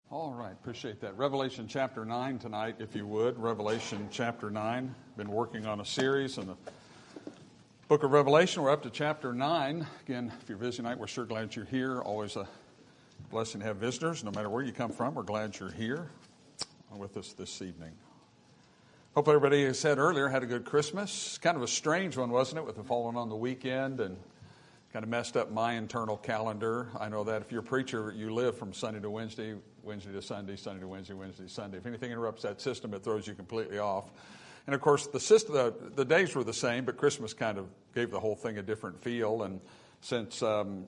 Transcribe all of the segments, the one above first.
All right, appreciate that. Revelation chapter 9 tonight, if you would. Revelation chapter 9. Been working on a series in the book of Revelation. We're up to chapter 9. Again, if you're visiting tonight, we're sure glad you're here. Always a blessing to have visitors. No matter where you come from, we're glad you're here with us this evening. Hope everybody, as said earlier, had a good Christmas. Kind of a strange one, wasn't it, with it falling on the weekend and kind of messed up my internal calendar. I know that if you're a preacher, you live from Sunday to Wednesday, Wednesday to Sunday, Sunday to Wednesday, Wednesday to Sunday. If anything interrupts that system, it throws you completely off. And of course, the days were the same, but Christmas kind of gave the whole thing a different feel. And since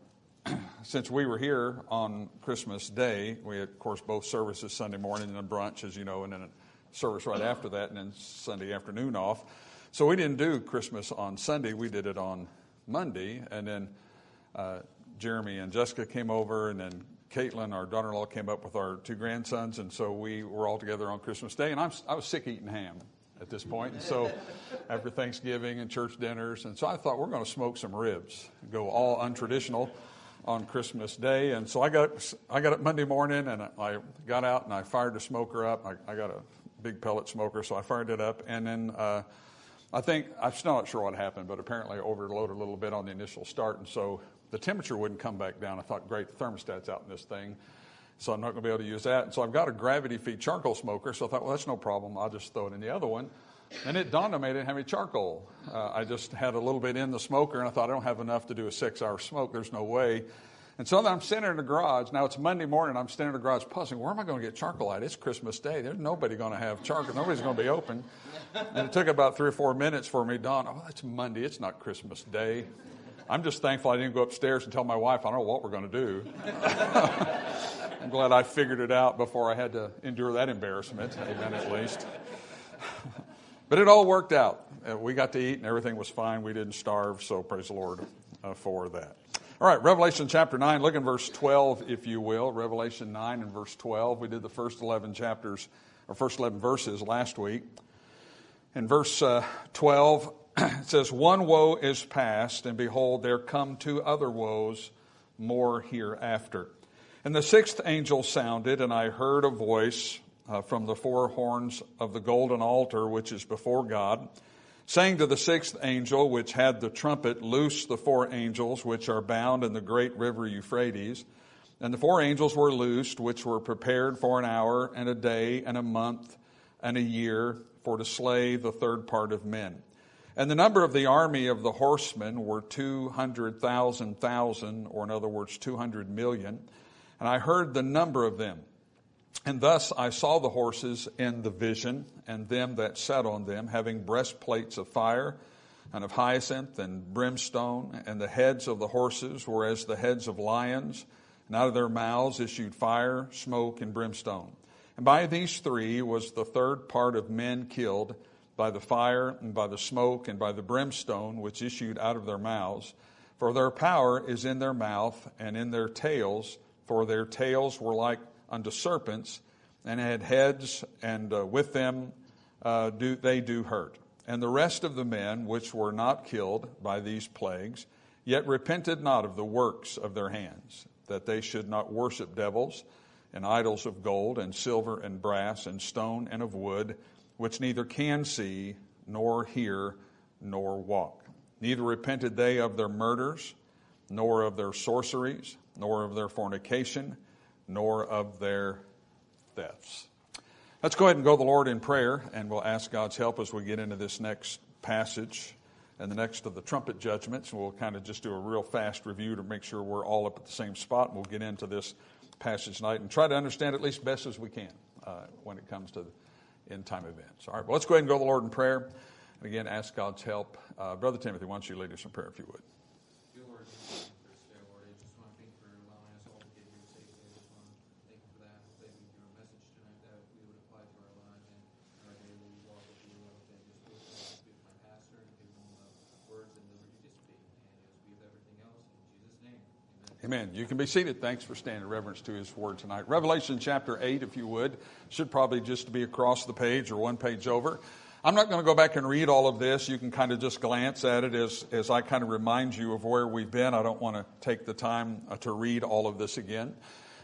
we were here on Christmas Day, we had, of course, both services Sunday morning and a brunch, as you know, and then a service right after that, and then Sunday afternoon off. So we didn't do Christmas on Sunday. We did it on Monday, and then Jeremy and Jessica came over, and then Caitlin, our daughter-in-law, came up with our two grandsons, and so we were all together on Christmas Day, and I was sick eating ham at this point, and so after Thanksgiving and church dinners, and so I thought we're going to smoke some ribs, go all untraditional on Christmas Day, and so I got up Monday morning, and I got out and I fired the smoker up. I got a big pellet smoker, so I fired it up, and then I'm still not sure what happened, but apparently I overloaded a little bit on the initial start, and so the temperature wouldn't come back down. I thought, great, the thermostat's out in this thing, so I'm not going to be able to use that. And so I've got a gravity-feed charcoal smoker, so I thought, well, that's no problem. I'll just throw it in the other one. And it dawned on me I didn't have any charcoal. I just had a little bit in the smoker, and I thought, I don't have enough to do a 6-hour smoke. There's no way. And so I'm sitting in the garage. Now, it's Monday morning. I'm standing in the garage puzzling, where am I going to get charcoal at? It's Christmas Day. There's nobody going to have charcoal. Nobody's going to be open. And it took about 3 or 4 minutes for me to dawn, oh, it's Monday. It's not Christmas Day. I'm just thankful I didn't go upstairs and tell my wife, I don't know what we're going to do. I'm glad I figured it out before I had to endure that embarrassment, amen, at least. But it all worked out. We got to eat and everything was fine. We didn't starve, so praise the Lord for that. All right, Revelation chapter 9, look in verse 12, if you will. Revelation 9 and verse 12. We did the first 11 verses last week. In verse 12, it says, one woe is past, and behold, there come 2 other woes more hereafter. And the 6th angel sounded, and I heard a voice from the 4 horns of the golden altar, which is before God, saying to the 6th angel, which had the trumpet, loose the 4 angels, which are bound in the great river Euphrates. And the 4 angels were loosed, which were prepared for an hour, and a day, and a month, and a year, for to slay the 3rd part of men. And the number of the army of the horsemen were 200,000, or in other words, 200 million. And I heard the number of them. And thus I saw the horses in the vision, and them that sat on them, having breastplates of fire, and of hyacinth and brimstone, and the heads of the horses were as the heads of lions, and out of their mouths issued fire, smoke, and brimstone. And by these 3 was the 3rd part of men killed, by the fire, and by the smoke, and by the brimstone, which issued out of their mouths. For their power is in their mouth, and in their tails, for their tails were like unto serpents, and had heads, and with them they do hurt. And the rest of the men which were not killed by these plagues, yet repented not of the works of their hands, that they should not worship devils, and idols of gold, and silver, and brass, and stone, and of wood, which neither can see, nor hear, nor walk. Neither repented they of their murders, nor of their sorceries, nor of their fornication, nor of their thefts. Let's go ahead and go to the Lord in prayer, and we'll ask God's help as we get into this next passage and the next of the trumpet judgments. And we'll kind of just do a real fast review to make sure we're all up at the same spot. And we'll get into this passage tonight and try to understand at least best as we can when it comes to the end-time events. All right, well, let's go ahead and go to the Lord in prayer. And again, ask God's help. Brother Timothy, why don't you lead us in prayer if you would. Dear Lord, thank you for today, Lord. I just want to thank you for allowing us all to get here safely. I just want to thank you for that. Thank you for your message tonight that we would apply to our lives and our daily walk with you. And just speak to my pastor and give him the words and liberty to speak. And just be with everything else in Jesus' name. Amen. You can be seated. Thanks for standing in reverence to his word tonight. Revelation chapter 8, if you would. Should probably just be across the page or one page over. I'm not going to go back and read all of this. You can kind of just glance at it as I kind of remind you of where we've been. I don't want to take the time to read all of this again.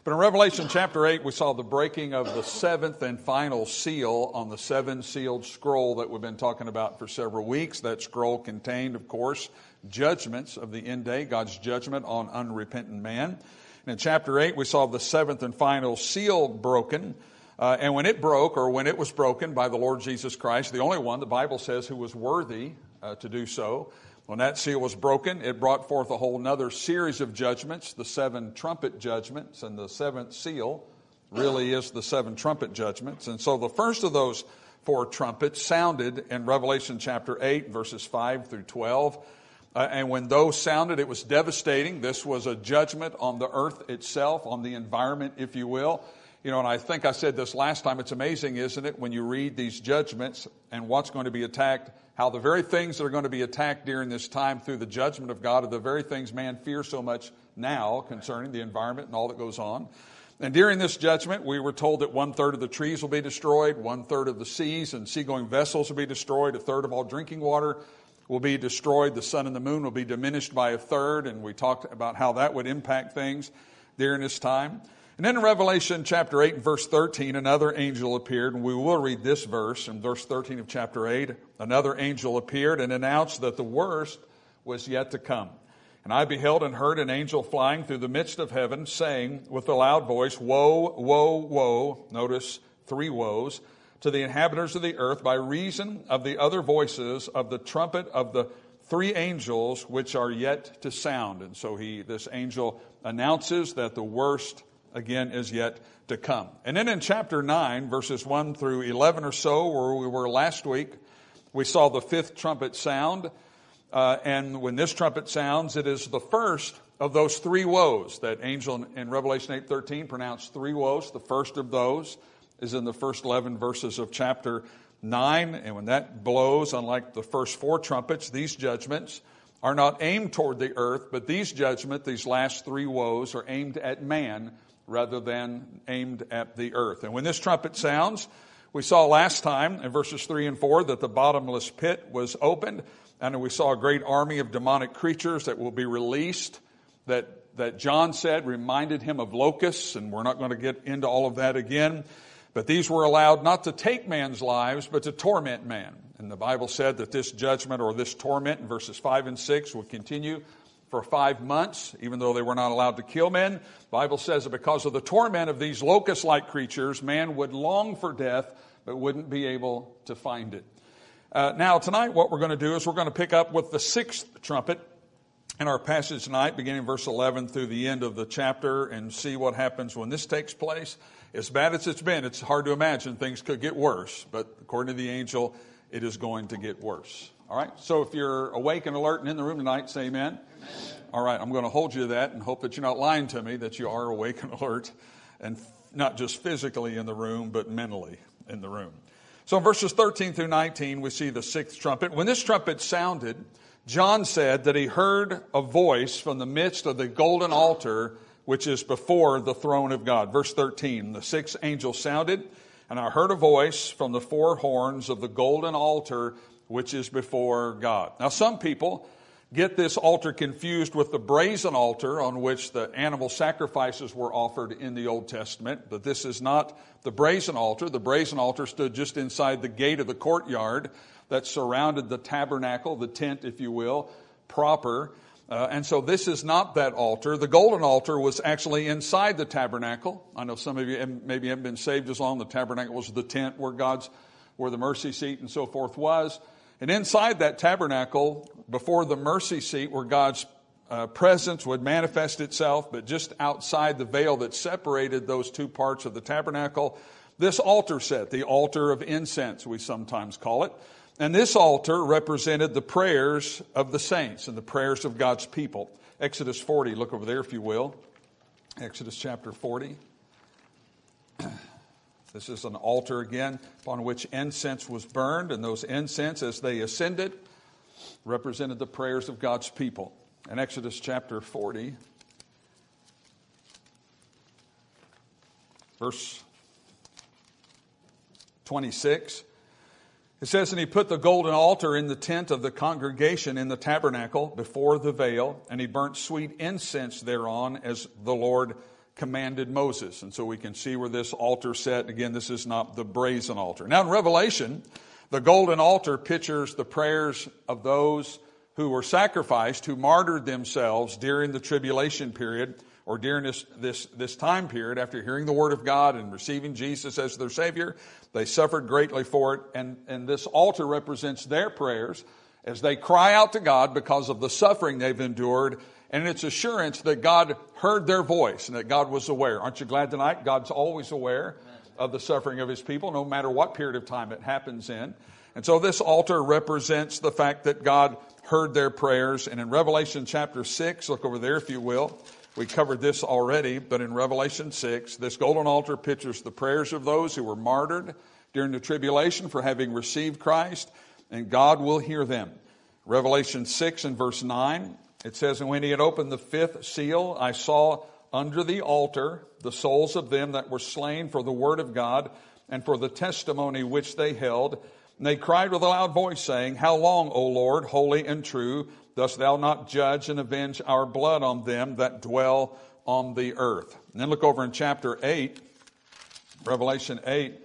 But in Revelation chapter 8, we saw the breaking of the seventh and final seal on the seven-sealed scroll that we've been talking about for several weeks. That scroll contained, of course, judgments of the end day, God's judgment on unrepentant man. And in chapter 8, we saw the seventh and final seal broken. And when it broke, or when it was broken by the Lord Jesus Christ, the only one, the Bible says, who was worthy to do so, when that seal was broken, it brought forth a whole other series of judgments, the seven trumpet judgments, and the seventh seal really is the seven trumpet judgments. And so the first of those four trumpets sounded in Revelation chapter 8, verses 5 through 12. And when those sounded, it was devastating. This was a judgment on the earth itself, on the environment, if you will. You know, and I think I said this last time, it's amazing, isn't it, when you read these judgments and what's going to be attacked, how the very things that are going to be attacked during this time through the judgment of God are the very things man fears so much now concerning the environment and all that goes on. And during this judgment, we were told that 1/3 of the trees will be destroyed, 1/3 of the seas and seagoing vessels will be destroyed, 1/3 of all drinking water will be destroyed, the sun and the moon will be diminished by 1/3, and we talked about how that would impact things during this time. And then in Revelation chapter 8 and verse 13, another angel appeared, and we will read this verse in verse 13 of chapter 8. Another angel appeared and announced that the worst was yet to come. And I beheld and heard an angel flying through the midst of heaven, saying with a loud voice, Woe, woe, woe, notice 3 woes, to the inhabitants of the earth by reason of the other voices of the trumpet of the 3 angels which are yet to sound. And so this angel announces that the worst again is yet to come. And then in chapter 9, verses 1 through 11 or so, where we were last week, we saw the 5th trumpet sound. And when this trumpet sounds, it is the first of those 3 woes. That angel in Revelation 8:13 pronounced 3 woes. The first of those is in the first 11 verses of chapter 9. And when that blows, unlike the first 4 trumpets, these judgments are not aimed toward the earth, but these judgments, these last 3 woes, are aimed at man rather than aimed at the earth. And when this trumpet sounds, we saw last time in verses 3 and 4 that the bottomless pit was opened, and we saw a great army of demonic creatures that will be released, that John said reminded him of locusts, and we're not going to get into all of that again. But these were allowed not to take man's lives, but to torment man. And the Bible said that this judgment or this torment in verses 5 and 6 would continue for 5 months, even though they were not allowed to kill men. The Bible says that because of the torment of these locust-like creatures, man would long for death, but wouldn't be able to find it. Now, tonight what we're going to do is we're going to pick up with the 6th trumpet in our passage tonight, beginning verse 11 through the end of the chapter, and see what happens when this takes place. As bad as it's been, it's hard to imagine things could get worse, but according to the angel, it is going to get worse. All right, so if you're awake and alert and in the room tonight, say amen. All right, I'm going to hold you to that and hope that you're not lying to me, that you are awake and alert, and not just physically in the room, but mentally in the room. So in verses 13 through 19, we see the 6th trumpet. When this trumpet sounded, John said that he heard a voice from the midst of the golden altar, which is before the throne of God. Verse 13, the 6th angel sounded, and I heard a voice from the 4 horns of the golden altar, which is before God. Now, some people get this altar confused with the brazen altar on which the animal sacrifices were offered in the Old Testament, but this is not the brazen altar. The brazen altar stood just inside the gate of the courtyard that surrounded the tabernacle, the tent, if you will, proper. And so this is not that altar. The golden altar was actually inside the tabernacle. I know some of you maybe haven't been saved as long. The tabernacle was the tent where the mercy seat and so forth was. And inside that tabernacle, before the mercy seat, where God's presence would manifest itself, but just outside the veil that separated those 2 parts of the tabernacle, this altar set, the altar of incense, we sometimes call it. And this altar represented the prayers of the saints and the prayers of God's people. Exodus 40, look over there if you will. Exodus chapter 40. This is an altar again upon which incense was burned, and those incense, as they ascended, represented the prayers of God's people. In Exodus chapter 40, verse 26, it says, and he put the golden altar in the tent of the congregation in the tabernacle before the veil, and he burnt sweet incense thereon as the Lord commanded Moses. And so we can see where this altar set. Again, this is not the brazen altar. Now in Revelation, the golden altar pictures the prayers of those who were sacrificed, who martyred themselves during the tribulation period, or during this time period after hearing the word of God and receiving Jesus as their Savior. They suffered greatly for it, and this altar represents their prayers as they cry out to God because of the suffering they've endured, and its assurance that God heard their voice and that God was aware. Aren't you glad tonight? God's always aware of the suffering of his people, no matter what period of time it happens in. And so this altar represents the fact that God heard their prayers. And in Revelation chapter 6, look over there if you will. We covered this already, but in Revelation 6, this golden altar pictures the prayers of those who were martyred during the tribulation for having received Christ, and God will hear them. Revelation 6 and verse 9, it says, "And when he had opened the fifth seal, I saw under the altar the souls of them that were slain for the word of God and for the testimony which they held. And they cried with a loud voice, saying, How long, O Lord, holy and true, dost thou not judge and avenge our blood on them that dwell on the earth?" And then look over in chapter 8, Revelation 8.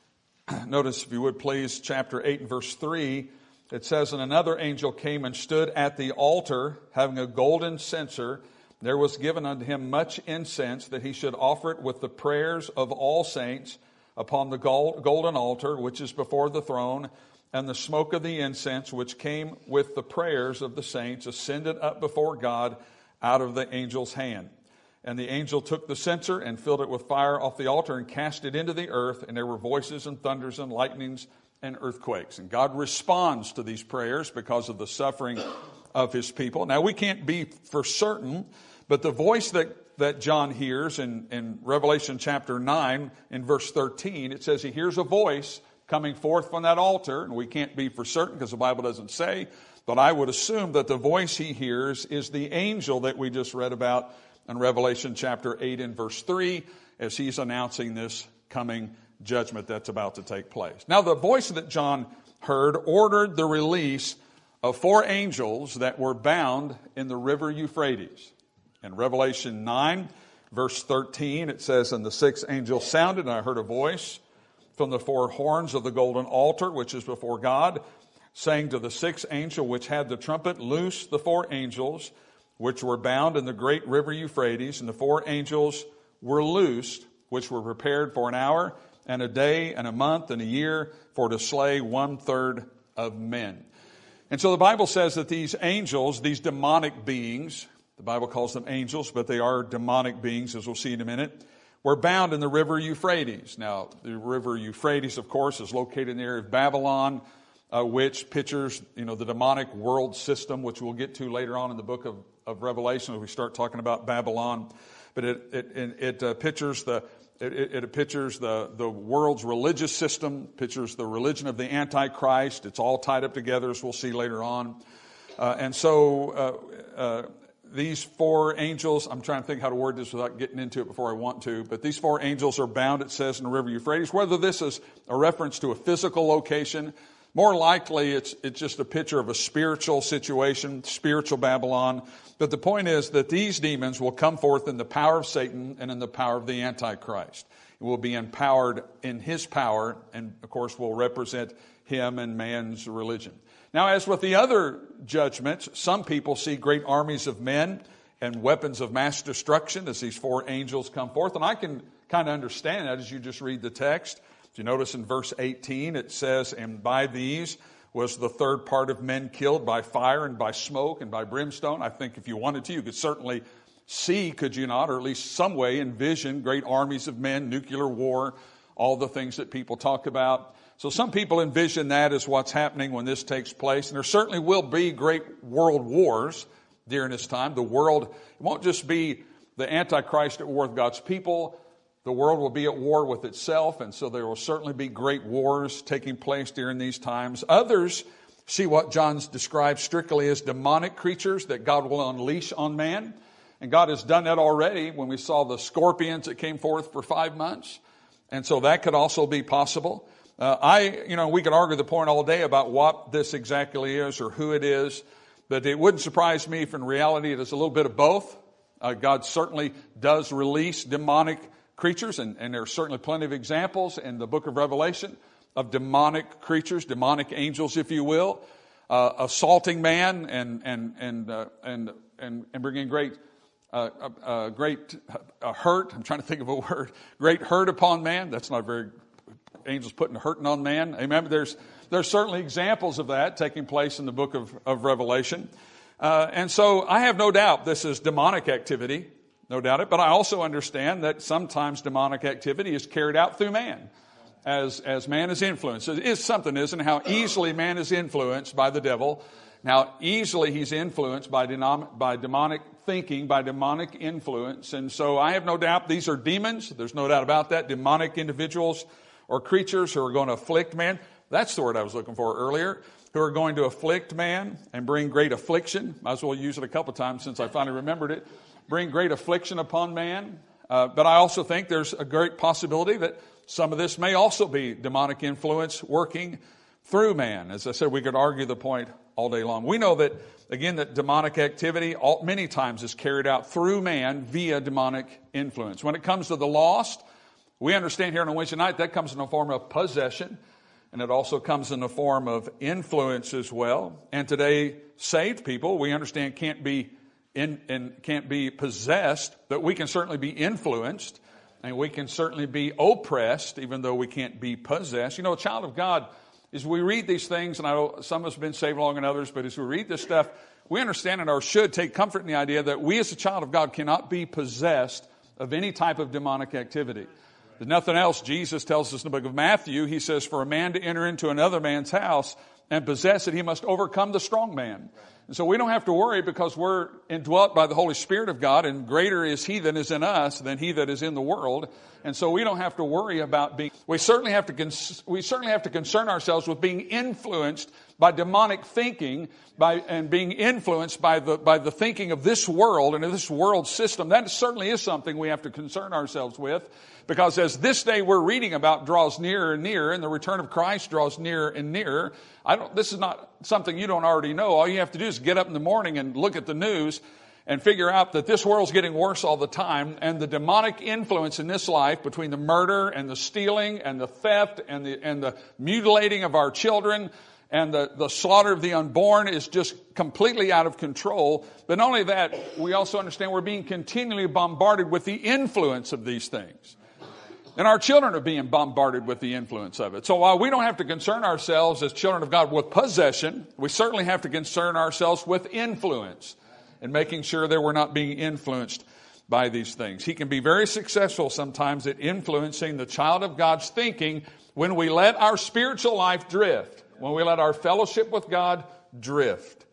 Notice, if you would please, chapter 8 and verse 3. It says, "And another angel came and stood at the altar, having a golden censer. There was given unto him much incense, that he should offer it with the prayers of all saints upon the golden altar, which is before the throne. And the smoke of the incense, which came with the prayers of the saints, ascended up before God out of the angel's hand. And the angel took the censer and filled it with fire off the altar and cast it into the earth. And there were voices and thunders and lightnings and earthquakes." And God responds to these prayers because of the suffering of his people. Now, we can't be for certain, but the voice that John hears in Revelation chapter 9, in verse 13, it says he hears a voice coming forth from that altar, and we can't be for certain because the Bible doesn't say, but I would assume that the voice he hears is the angel that we just read about in Revelation chapter 8 and verse 3, as he's announcing this coming judgment that's about to take place. Now, the voice that John heard ordered the release of 4 angels that were bound in the river Euphrates. In Revelation 9, verse 13, it says, "And the 6th angel sounded, and I heard a voice from the 4 horns of the golden altar, which is before God, saying to the 6th angel which had the trumpet, Loose the 4 angels which were bound in the great river Euphrates. And the 4 angels were loosed, which were prepared for an hour and a day and a month and a year, for to slay 1/3 of men." And so the Bible says that these angels, these demonic beings, the Bible calls them angels, but they are demonic beings, as we'll see in a minute, were bound in the river Euphrates. Now, the river Euphrates, of course, is located in the area of Babylon, which pictures, the demonic world system, which we'll get to later on in the book of Revelation as we start talking about Babylon. But it pictures the world's religious system, pictures the religion of the Antichrist. It's all tied up together, as we'll see later on. And so these 4 angels, I'm trying to think how to word this without getting into it before I want to, but these 4 angels are bound, it says, in the river Euphrates. Whether this is a reference to a physical location, more likely it's just a picture of a spiritual situation, spiritual Babylon. But the point is that these demons will come forth in the power of Satan and in the power of the Antichrist. It will be empowered in his power, and of course will represent him and man's religion. Now, as with the other judgments, some people see great armies of men and weapons of mass destruction as these 4 angels come forth. And I can kind of understand that as you just read the text. If you notice in verse 18, it says, "And by these was the 3rd part of men killed by fire and by smoke and by brimstone." I think if you wanted to, you could certainly see, could you not, or at least some way envision great armies of men, nuclear war, all the things that people talk about. So some people envision that as what's happening when this takes place. And there certainly will be great world wars during this time. The world, it won't just be the Antichrist at war with God's people. The world will be at war with itself. And so there will certainly be great wars taking place during these times. Others see what John describes strictly as demonic creatures that God will unleash on man. And God has done that already when we saw the scorpions that came forth for 5 months. And so that could also be possible. We could argue the point all day about what this exactly is or who it is, but it wouldn't surprise me if in reality it is a little bit of both. God certainly does release demonic creatures, and there are certainly plenty of examples in the book of Revelation of demonic creatures, demonic angels, if you will, assaulting man and bringing great hurt. I'm trying to think of a word. Great hurt upon man. That's not very. Angels putting hurting on man. Amen. There's certainly examples of that taking place in the book of Revelation. And so I have no doubt this is demonic activity, no doubt it. But I also understand that sometimes demonic activity is carried out through man as man is influenced. It is something, isn't it? How easily man is influenced by the devil. How easily he's influenced by demonic thinking, by demonic influence. And so I have no doubt these are demons. There's no doubt about that. Demonic individuals or creatures who are going to afflict man. That's the word I was looking for earlier. Who are going to afflict man and bring great affliction. Might as well use it a couple times since I finally remembered it. Bring great affliction upon man. But I also think there's a great possibility that some of this may also be demonic influence working through man. As I said, we could argue the point all day long. We know that, again, that demonic activity many times is carried out through man via demonic influence. When it comes to the lost, we understand here on a Wednesday night that comes in the form of possession. And it also comes in the form of influence as well. And today, saved people, we understand can't be possessed, but we can certainly be influenced, and we can certainly be oppressed, even though we can't be possessed. You know, a child of God, as we read these things, and I know some of us have been saved longer than others, but as we read this stuff, we understand and or should take comfort in the idea that we as a child of God cannot be possessed of any type of demonic activity. If nothing else, Jesus tells us in the book of Matthew, he says, for a man to enter into another man's house and possess it, he must overcome the strong man. And so we don't have to worry because we're indwelt by the Holy Spirit of God, and greater is he that is in us than he that is in the world. And so we don't have to worry about being, we certainly have to concern ourselves with being influenced by demonic thinking, and being influenced by the thinking of this world and of this world system. That certainly is something we have to concern ourselves with, because as this day we're reading about draws nearer and nearer, and the return of Christ draws nearer and nearer. This is not something you don't already know. All you have to do is get up in the morning and look at the news and figure out that this world's getting worse all the time, and the demonic influence in this life between the murder and the stealing and the theft and the mutilating of our children and the slaughter of the unborn is just completely out of control. But not only that, we also understand we're being continually bombarded with the influence of these things. And our children are being bombarded with the influence of it. So while we don't have to concern ourselves as children of God with possession, we certainly have to concern ourselves with influence and making sure that we're not being influenced by these things. He can be very successful sometimes at influencing the child of God's thinking when we let our spiritual life drift, when we let our fellowship with God drift.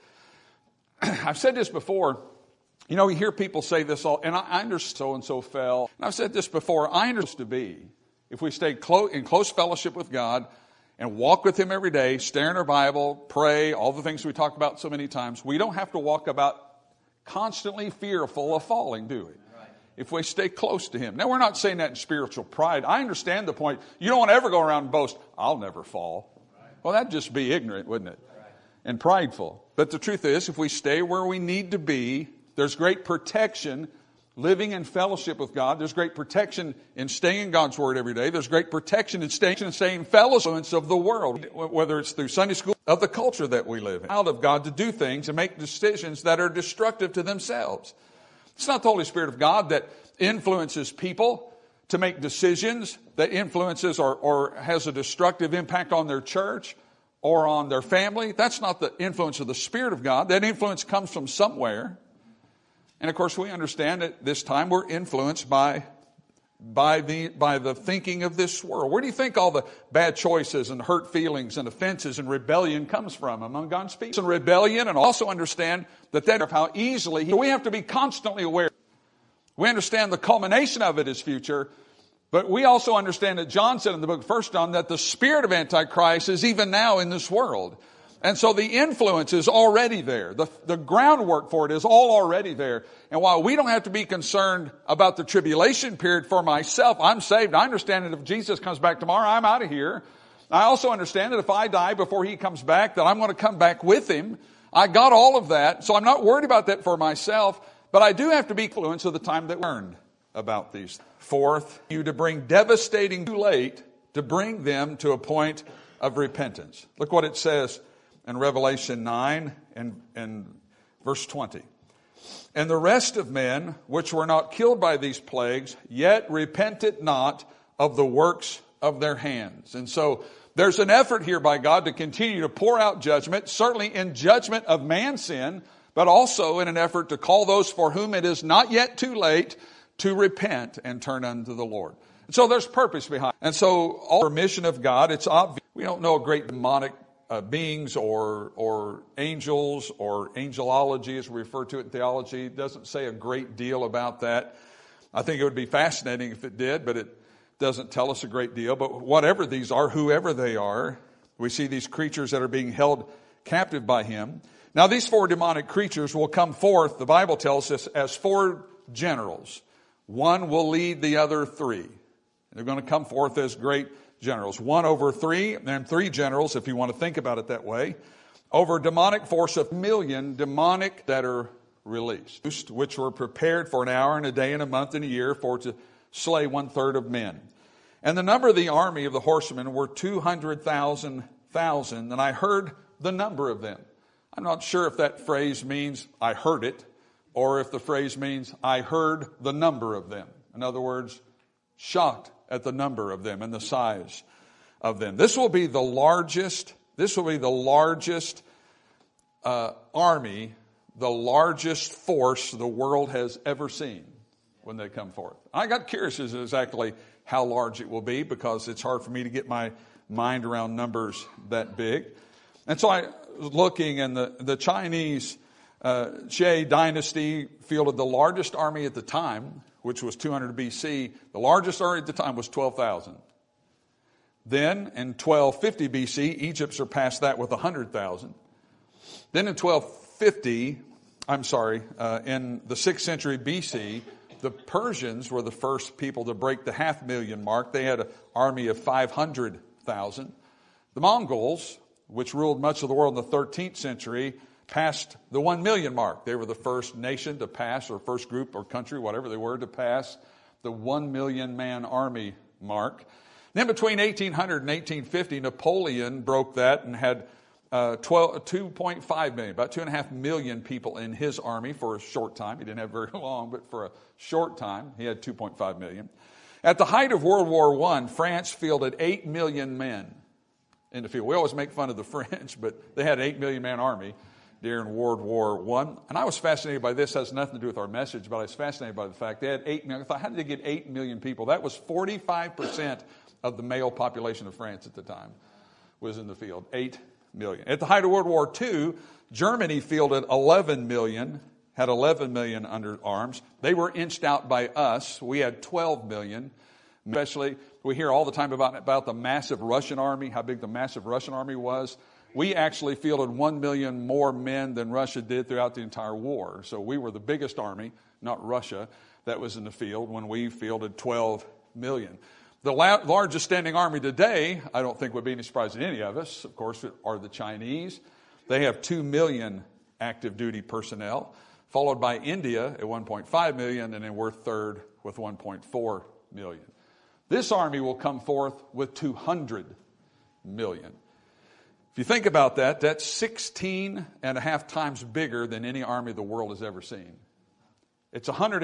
I've said this before. You know, we hear people say this all, and I understand so-and-so fell. And I've said this before, I understand to be, if we stay in close fellowship with God and walk with him every day, stare in our Bible, pray, all the things we talk about so many times, we don't have to walk about constantly fearful of falling, do we? Right. If we stay close to him. Now, we're not saying that in spiritual pride. I understand the point. You don't want to ever go around and boast, I'll never fall. Right. Well, that'd just be ignorant, wouldn't it? Right. And prideful. But the truth is, if we stay where we need to be, there's great protection living in fellowship with God. There's great protection in staying in God's Word every day. There's great protection in staying in fellowship of the world, whether it's through Sunday school, of the culture that we live in. Out of God to do things and make decisions that are destructive to themselves. It's not the Holy Spirit of God that influences people to make decisions that influences or has a destructive impact on their church or on their family. That's not the influence of the Spirit of God. That influence comes from somewhere. And of course, we understand at this time we're influenced by the thinking of this world. Where do you think all the bad choices and hurt feelings and offenses and rebellion comes from among God's people? And rebellion, and also understand that of how easily we have to be constantly aware. We understand the culmination of it is future, but we also understand that John said in the book of 1 John that the spirit of Antichrist is even now in this world. And so the influence is already there. The groundwork for it is all already there. And while we don't have to be concerned about the tribulation period for myself, I'm saved. I understand that if Jesus comes back tomorrow, I'm out of here. I also understand that if I die before he comes back, that I'm going to come back with him. I got all of that, so I'm not worried about that for myself. But I do have to be influenced of the time that we learned about these. Fourth, you to bring devastating too late to bring them to a point of repentance. Look what it says in Revelation 9 and verse 20. And the rest of men which were not killed by these plagues, yet repented not of the works of their hands. And so there's an effort here by God to continue to pour out judgment, certainly in judgment of man's sin, but also in an effort to call those for whom it is not yet too late to repent and turn unto the Lord. And so there's purpose behind it. And so all permission of God, it's obvious. We don't know great demonic beings or angels or angelology as we refer to it in theology. It doesn't say a great deal about that. I think it would be fascinating if it did, but it doesn't tell us a great deal. But whatever these are, whoever they are, we see these creatures that are being held captive by him. Now these four demonic creatures will come forth, the Bible tells us, as four generals. One will lead the other three. They're going to come forth as great generals. One over three, and three generals, if you want to think about it that way, over a demonic force of 1 million demonic that are released, which were prepared for an hour and a day and a month and a year for to slay 1/3 of men. And the number of the army of the horsemen were 200,000, and I heard the number of them. I'm not sure if that phrase means I heard it, or if the phrase means I heard the number of them. In other words, shocked at the number of them and the size of them. This will be the largest army, the largest force the world has ever seen when they come forth. I got curious as to exactly how large it will be, because it's hard for me to get my mind around numbers that big. And so I was looking, and the Chinese Xie dynasty fielded the largest army at the time, which was 200 BC. The largest army at the time was 12,000. Then in 1250 BC, Egypt surpassed that with 100,000. Then in in the 6th century BC, the Persians were the first people to break the 500,000 mark. They had an army of 500,000. The Mongols, which ruled much of the world in the 13th century, passed the 1 million mark. They were the first nation to pass, or first group or country, whatever they were, to pass the 1 million man army mark. Then between 1800 and 1850, Napoleon broke that and had 2.5 million, about 2.5 million people in his army for a short time. He didn't have very long, but for a short time, he had 2.5 million. At the height of World War I, France fielded 8 million men in the field. We always make fun of the French, but they had an 8 million man army during World War I. And I was fascinated by this. It has nothing to do with our message, but I was fascinated by the fact they had 8 million. I thought, how did they get 8 million people? That was 45% of the male population of France at the time was in the field. 8 million. At the height of World War II, Germany fielded 11 million, had 11 million under arms. They were inched out by us. We had 12 million. Especially, we hear all the time about the massive Russian army, how big the massive Russian army was. We actually fielded 1 million more men than Russia did throughout the entire war. So we were the biggest army, not Russia, that was in the field when we fielded 12 million. The largest standing army today, I don't think would be any surprise to any of us, of course, are the Chinese. They have 2 million active duty personnel, followed by India at 1.5 million, and then we're third with 1.4 million. This army will come forth with 200 million. If you think about that, that's 16 and a half times bigger than any army the world has ever seen. It's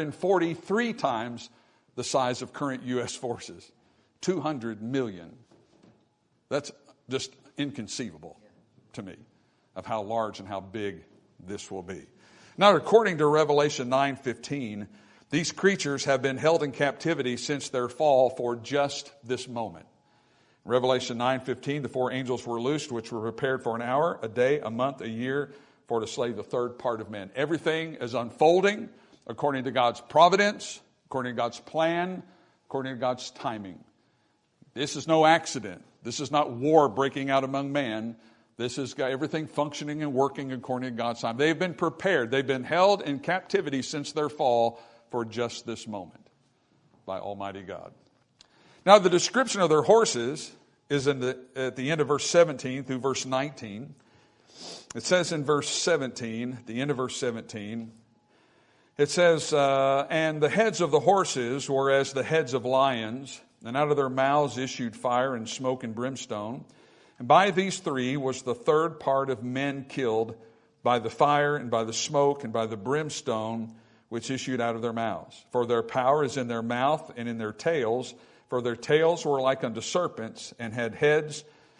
143 times the size of current U.S. forces. 200 million. That's just inconceivable to me of how large and how big this will be. Now, according to Revelation 9:15, these creatures have been held in captivity since their fall for just this moment. Revelation 9:15, the four angels were loosed, which were prepared for an hour, a day, a month, a year, for to slay the third part of men. Everything is unfolding according to God's providence, according to God's plan, according to God's timing. This is no accident. This is not war breaking out among man. This is everything functioning and working according to God's time. They've been prepared. They've been held in captivity since their fall for just this moment by Almighty God. Now, the description of their horses is at the end of verse 17 through verse 19. It says in verse 17, the end of verse 17, It says, and the heads of the horses were as the heads of lions, and out of their mouths issued fire and smoke and brimstone. And by these three was the third part of men killed by the fire and by the smoke and by the brimstone which issued out of their mouths. For their power is in their mouth and in their tails, for their tails were like unto serpents and had heads,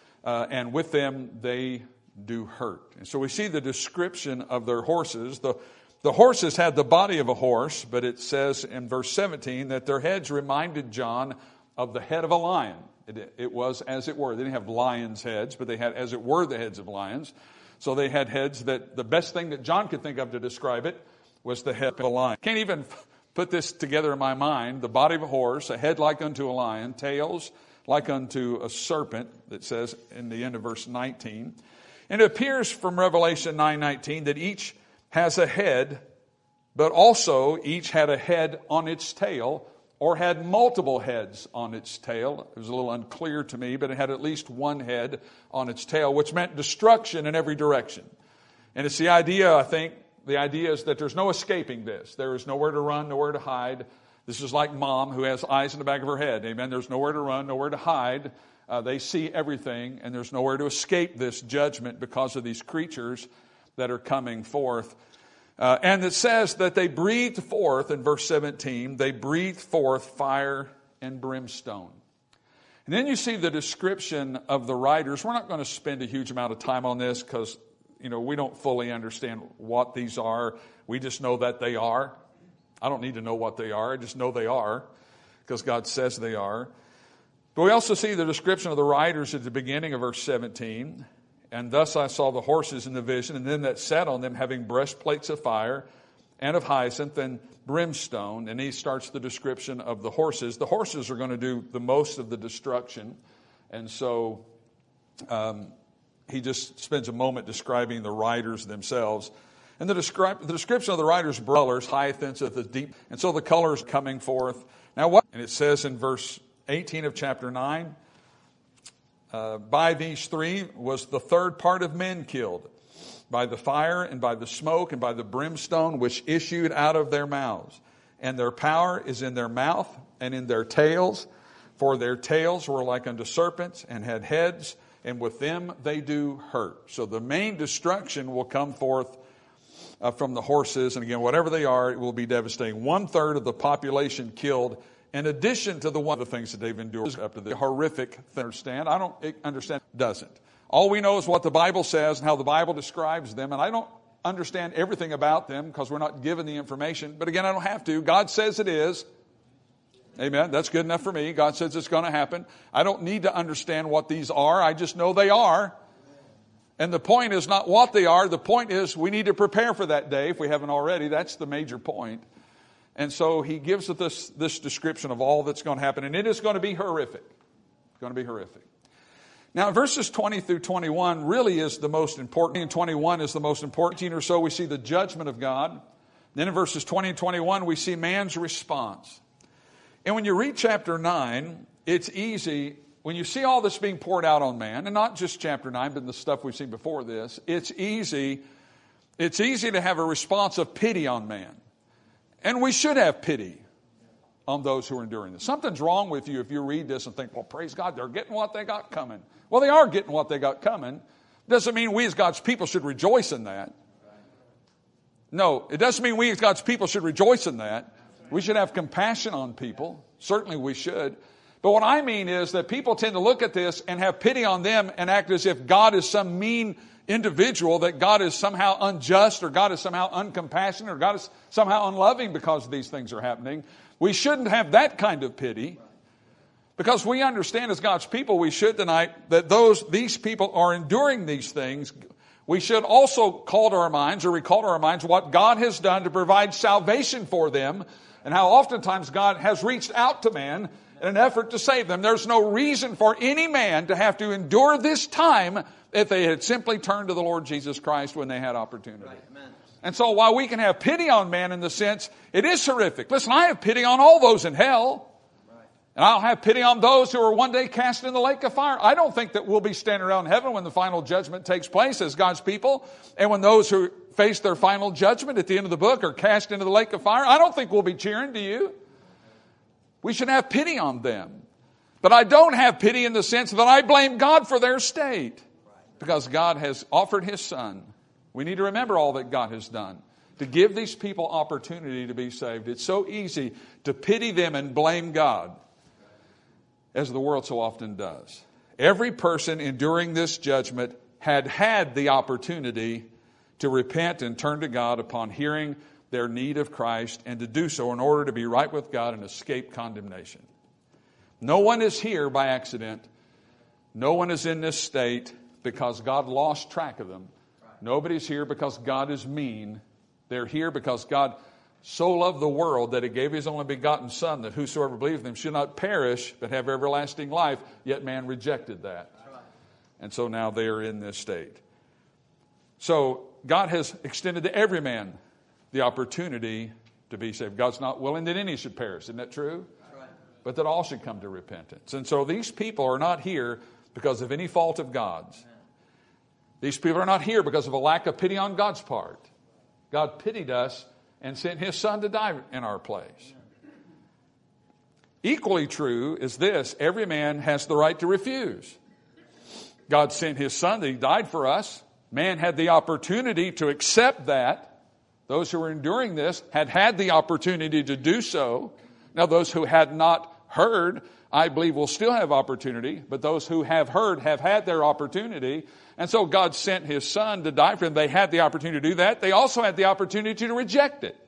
and with them they do hurt. And so we see the description of their horses. The horses had the body of a horse, but it says in verse 17 that their heads reminded John of the head of a lion. It was as it were. They didn't have lions' heads, but they had as it were the heads of lions. So they had heads that the best thing that John could think of to describe it was the head of a lion. Can't even put this together in my mind. The body of a horse, a head like unto a lion, tails like unto a serpent, that says in the end of verse 19. And it appears from Revelation 9:19 that each has a head, but also each had a head on its tail, or had multiple heads on its tail. It was a little unclear to me, but it had at least one head on its tail, which meant destruction in every direction. And it's the idea, I think, the idea is that there's no escaping this. There is nowhere to run, nowhere to hide. This is like mom who has eyes in the back of her head. Amen. There's nowhere to run, nowhere to hide. They see everything, and there's nowhere to escape this judgment because of these creatures that are coming forth. And it says that they breathed forth, in verse 17, they breathed forth fire and brimstone. And then you see the description of the riders. We're not going to spend a huge amount of time on this because, we don't fully understand what these are. We just know that they are. I don't need to know what they are. I just know they are because God says they are. But we also see the description of the riders at the beginning of verse 17. And thus I saw the horses in the vision, and them that sat on them having breastplates of fire and of hyacinth and brimstone. And he starts the description of the horses. The horses are going to do the most of the destruction. And so he just spends a moment describing the riders themselves. And the description of the riders' colors, hyacinths at the deep. And so the colors coming forth. Now what? And it says in verse 18 of chapter 9, by these three was the third part of men killed, by the fire and by the smoke and by the brimstone which issued out of their mouths. And their power is in their mouth and in their tails, for their tails were like unto serpents and had heads, and with them they do hurt. So the main destruction will come forth from the horses, and again, whatever they are, it will be devastating. 1/3 of the population killed, in addition to the one of the things that they've endured up to the horrific thing. I don't understand. Doesn't. All we know is what the Bible says and how the Bible describes them, and I don't understand everything about them because we're not given the information. But again, I don't have to. God says it is. Amen. That's good enough for me. God says it's going to happen. I don't need to understand what these are. I just know they are. And the point is not what they are. The point is we need to prepare for that day if we haven't already. That's the major point. And so he gives us this description of all that's going to happen. And it is going to be horrific. It's going to be horrific. Now, verses 20 through 21 really is the most important. And 21 is the most important. 18 or so, we see the judgment of God. Then in verses 20 and 21, we see man's response. And when you read chapter 9, it's easy. When you see all this being poured out on man, and not just chapter 9, but the stuff we've seen before this, it's easy to have a response of pity on man. And we should have pity on those who are enduring this. Something's wrong with you if you read this and think, well, praise God, they're getting what they got coming. Well, they are getting what they got coming. Doesn't mean we as God's people should rejoice in that. No, it doesn't mean we as God's people should rejoice in that. We should have compassion on people. Certainly we should. But what I mean is that people tend to look at this and have pity on them and act as if God is some mean individual, that God is somehow unjust, or God is somehow uncompassionate, or God is somehow unloving because these things are happening. We shouldn't have that kind of pity, because we understand as God's people, we should tonight, that these people are enduring these things. We should also recall to our minds what God has done to provide salvation for them, and how oftentimes God has reached out to man in an effort to save them. There's no reason for any man to have to endure this time if they had simply turned to the Lord Jesus Christ when they had opportunity. Right, and so while we can have pity on man in the sense, it is horrific. Listen, I have pity on all those in hell. Right. And I'll have pity on those who are one day cast in the lake of fire. I don't think that we'll be standing around in heaven when the final judgment takes place as God's people. And when those who face their final judgment at the end of the book are cast into the lake of fire, I don't think we'll be cheering, do you? We should have pity on them. But I don't have pity in the sense that I blame God for their state. Because God has offered His Son. We need to remember all that God has done to give these people opportunity to be saved. It's so easy to pity them and blame God, as the world so often does. Every person enduring this judgment had the opportunity to repent and turn to God upon hearing their need of Christ, and to do so in order to be right with God and escape condemnation. No one is here by accident. No one is in this state because God lost track of them. Nobody's here because God is mean. They're here because God so loved the world that He gave His only begotten Son, that whosoever believes in Him should not perish but have everlasting life. Yet man rejected that. And so now they are in this state. So God has extended to every man the opportunity to be saved. God's not willing that any should perish. Isn't that true? But that all should come to repentance. And so these people are not here because of any fault of God's. These people are not here because of a lack of pity on God's part. God pitied us and sent His Son to die in our place. Equally true is this: every man has the right to refuse. God sent His Son that He died for us. Man had the opportunity to accept that. Those who were enduring this had the opportunity to do so. Now those who had not heard, I believe, will still have opportunity. But those who have heard have had their opportunity. And so God sent His Son to die for them. They had the opportunity to do that. They also had the opportunity to reject it.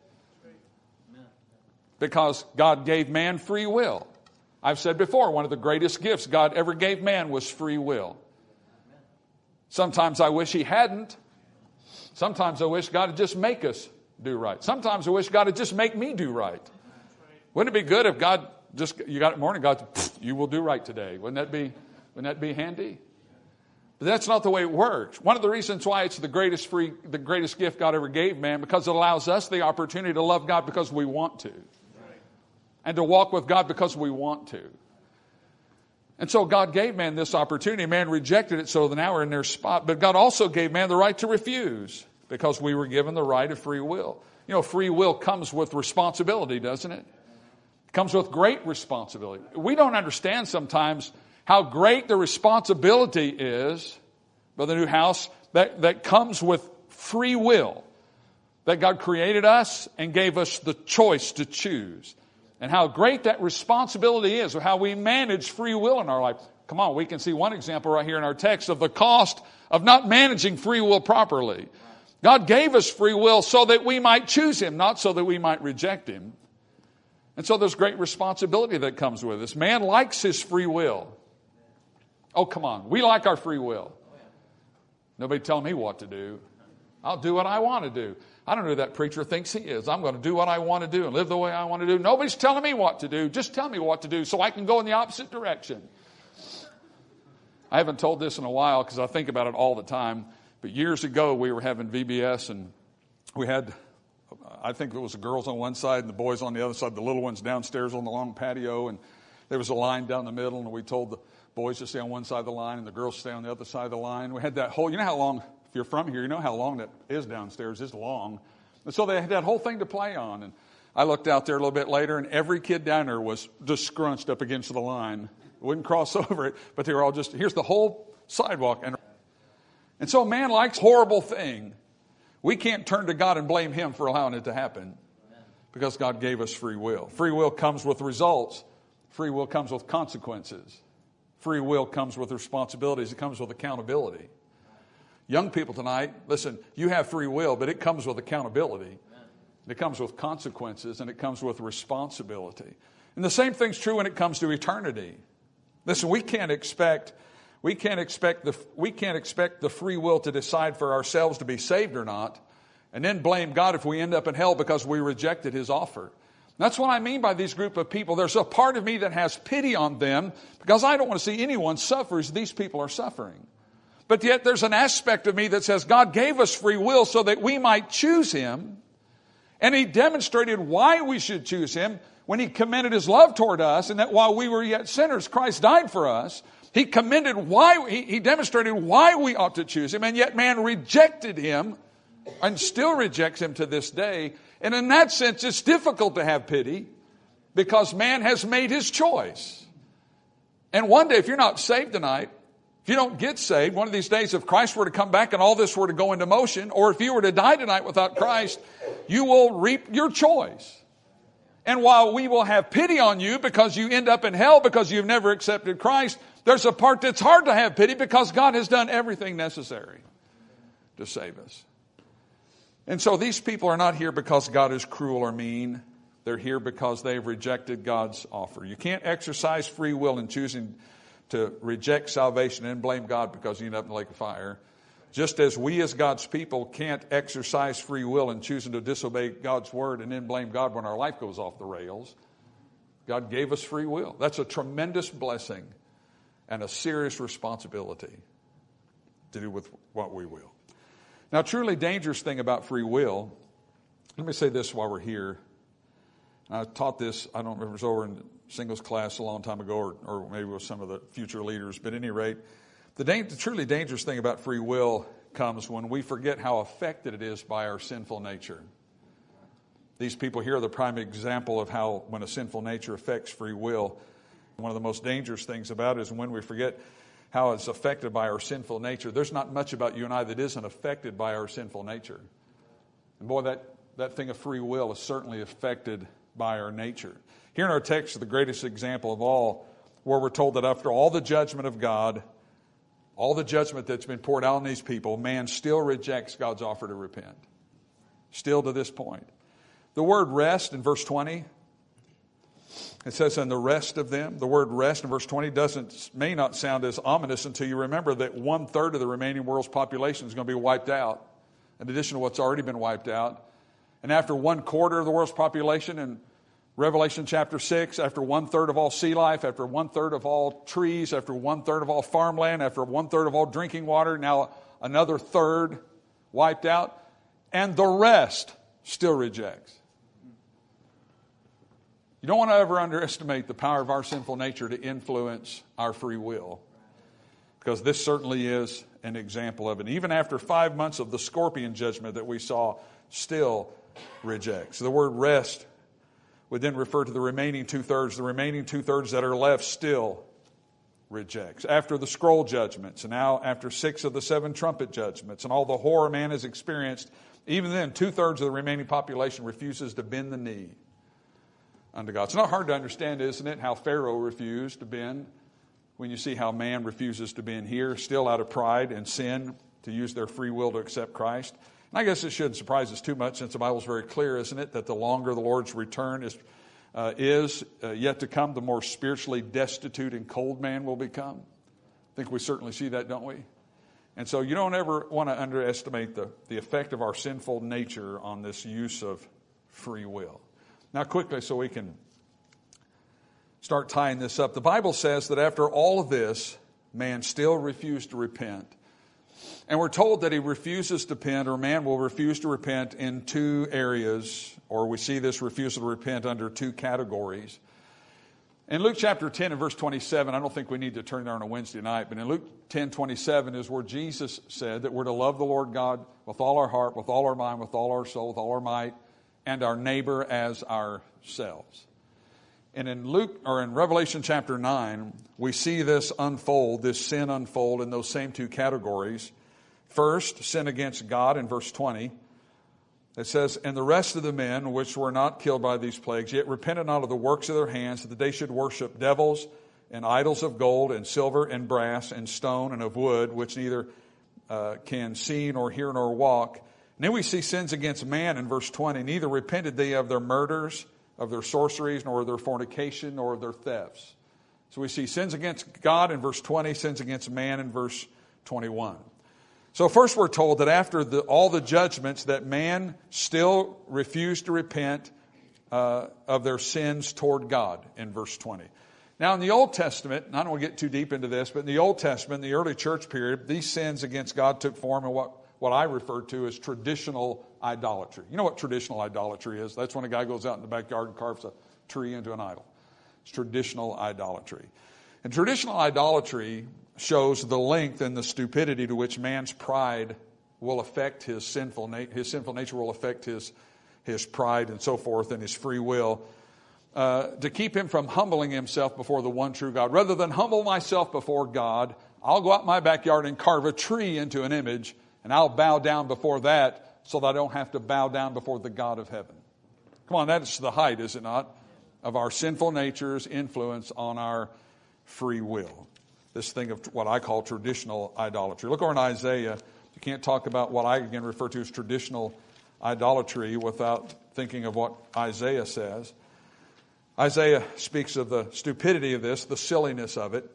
Because God gave man free will. I've said before, one of the greatest gifts God ever gave man was free will. Sometimes I wish He hadn't. Sometimes I wish God would just make us do right. Sometimes I wish God would just make me do right. Wouldn't it be good if God just, you got it in the morning, God, you will do right today. Wouldn't that be handy? But that's not the way it works. One of the reasons why it's the greatest gift God ever gave man, because it allows us the opportunity to love God because we want to. And to walk with God because we want to. And so God gave man this opportunity. Man rejected it, so now we're in their spot. But God also gave man the right to refuse, because we were given the right of free will. You know, free will comes with responsibility, doesn't it? It comes with great responsibility. We don't understand sometimes how great the responsibility is, Brother Newhouse, that comes with free will. That God created us and gave us the choice to choose. And how great that responsibility is, or how we manage free will in our life. Come on, we can see one example right here in our text of the cost of not managing free will properly. God gave us free will so that we might choose Him, not so that we might reject Him. And so there's great responsibility that comes with this. Man likes his free will. Oh, come on. We like our free will. Nobody telling me what to do. I'll do what I want to do. I don't know who that preacher thinks he is. I'm going to do what I want to do and live the way I want to do. Nobody's telling me what to do. Just tell me what to do so I can go in the opposite direction. I haven't told this in a while because I think about it all the time. But years ago, we were having VBS, and we had, I think it was the girls on one side and the boys on the other side, the little ones downstairs on the long patio. And there was a line down the middle, and we told the boys to stay on one side of the line and the girls stay on the other side of the line. We had that whole, you know how long, if you're from here, you know how long that is downstairs. It's long. And so they had that whole thing to play on. And I looked out there a little bit later, and every kid down there was just scrunched up against the line. Wouldn't cross over it, but they were all just, here's the whole sidewalk. And so man likes horrible thing. We can't turn to God and blame Him for allowing it to happen, because God gave us free will. Free will comes with results. Free will comes with consequences. Free will comes with responsibilities. It comes with accountability. Young people tonight, listen, you have free will, but it comes with accountability. It comes with consequences, and it comes with responsibility. And the same thing's true when it comes to eternity. Listen, we can't expect the free will to decide for ourselves to be saved or not, and then blame God if we end up in hell because we rejected His offer. That's what I mean by these group of people. There's a part of me that has pity on them, because I don't want to see anyone suffer as these people are suffering. But yet there's an aspect of me that says God gave us free will so that we might choose Him, and He demonstrated why we should choose Him when he commended his love toward us, and that while we were yet sinners, Christ died for us. He demonstrated why we ought to choose him, and yet man rejected him and still rejects him to this day. And in that sense, it's difficult to have pity because man has made his choice. And one day, if you're not saved tonight, if you don't get saved, one of these days, if Christ were to come back and all this were to go into motion, or if you were to die tonight without Christ, you will reap your choice. And while we will have pity on you because you end up in hell because you've never accepted Christ, there's a part that's hard to have pity because God has done everything necessary to save us. And so these people are not here because God is cruel or mean. They're here because they've rejected God's offer. You can't exercise free will in choosing to reject salvation and blame God because you end up in the lake of fire. Just as we as God's people can't exercise free will in choosing to disobey God's word and then blame God when our life goes off the rails. God gave us free will. That's a tremendous blessing and a serious responsibility to do with what we will. Now, truly dangerous thing about free will, let me say this while we're here. I taught this, I don't remember, it was over in singles class a long time ago, or maybe with some of the future leaders. But at any rate, the truly dangerous thing about free will comes when we forget how affected it is by our sinful nature. These people here are the prime example of how when a sinful nature affects free will. One of the most dangerous things about it is when we forget how it's affected by our sinful nature. There's not much about you and I that isn't affected by our sinful nature. And boy, that thing of free will is certainly affected by our nature. Here in our text, the greatest example of all, where we're told that after all the judgment of God, all the judgment that's been poured out on these people, man still rejects God's offer to repent. Still to this point. The word rest in verse 20, it says, and the rest of them. The word rest in verse 20 may not sound as ominous until you remember that 1/3 of the remaining world's population is going to be wiped out, in addition to what's already been wiped out. And after 1/4 of the world's population in Revelation chapter 6, after 1/3 of all sea life, after 1/3 of all trees, after 1/3 of all farmland, after 1/3 of all drinking water, now another third wiped out, and the rest still rejects. You don't want to ever underestimate the power of our sinful nature to influence our free will, because this certainly is an example of it. Even after 5 months of the scorpion judgment that we saw, still rejects. The word rest would then refer to the remaining 2/3. The remaining 2/3 that are left still rejects. After the scroll judgments, and now after 6 of the 7 trumpet judgments, and all the horror man has experienced, even then 2/3 of the remaining population refuses to bend the knee unto God. It's not hard to understand, isn't it, how Pharaoh refused to bend when you see how man refuses to bend here, still out of pride and sin, to use their free will to accept Christ. And I guess it shouldn't surprise us too much, since the Bible's very clear, isn't it, that the longer the Lord's return is yet to come, the more spiritually destitute and cold man will become. I think we certainly see that, don't we? And so you don't ever want to underestimate the effect of our sinful nature on this use of free will. Now quickly, so we can start tying this up. The Bible says that after all of this, man still refused to repent. And we're told that he refuses to repent, or man will refuse to repent in 2 areas, or we see this refusal to repent under 2 categories. In Luke chapter 10 and verse 27, I don't think we need to turn there on a Wednesday night, but in Luke 10:27 is where Jesus said that we're to love the Lord God with all our heart, with all our mind, with all our soul, with all our might, and our neighbor as ourselves. And in Revelation chapter 9, we see this sin unfold in those same 2 categories. First, sin against God in verse 20. It says, and the rest of the men which were not killed by these plagues, yet repented not of the works of their hands, that they should worship devils and idols of gold and silver and brass and stone and of wood, which neither can see nor hear nor walk. And then we see sins against man in verse 20. Neither repented they of their murders, of their sorceries, nor of their fornication, nor of their thefts. So we see sins against God in verse 20, sins against man in verse 21. So first we're told that after all the judgments, that man still refused to repent of their sins toward God in verse 20. Now in the Old Testament, and I don't want to get too deep into this, but in the Old Testament, in the early church period, these sins against God took form in what I refer to as traditional idolatry. You know what traditional idolatry is? That's when a guy goes out in the backyard and carves a tree into an idol. It's traditional idolatry. And traditional idolatry shows the length and the stupidity to which man's pride will affect his sinful nature. His sinful nature will affect his pride and so forth and his free will to keep him from humbling himself before the one true God. Rather than humble myself before God, I'll go out in my backyard and carve a tree into an image, and I'll bow down before that so that I don't have to bow down before the God of heaven. Come on, that's the height, is it not, of our sinful nature's influence on our free will. This thing of what I call traditional idolatry. Look over in Isaiah. You can't talk about what I again refer to as traditional idolatry without thinking of what Isaiah says. Isaiah speaks of the stupidity of this, the silliness of it.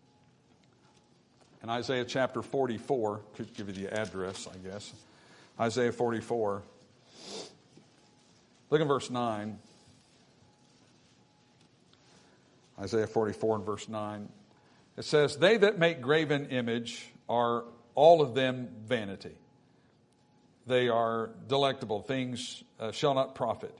In Isaiah chapter 44, could give you the address, I guess. Isaiah 44. Look at verse 9. Isaiah 44 and verse 9. It says, "They that make graven image are all of them vanity. They are delectable. Things shall not profit.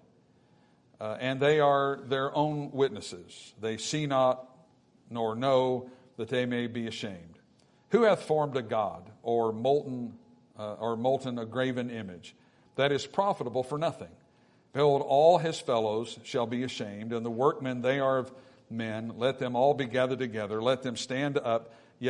And they are their own witnesses. They see not nor know that they may be ashamed. Who hath formed a god or molten a graven image that is profitable for nothing? Behold, all his fellows shall be ashamed, and the workmen they are of men. Let them all be gathered together. Let them stand up.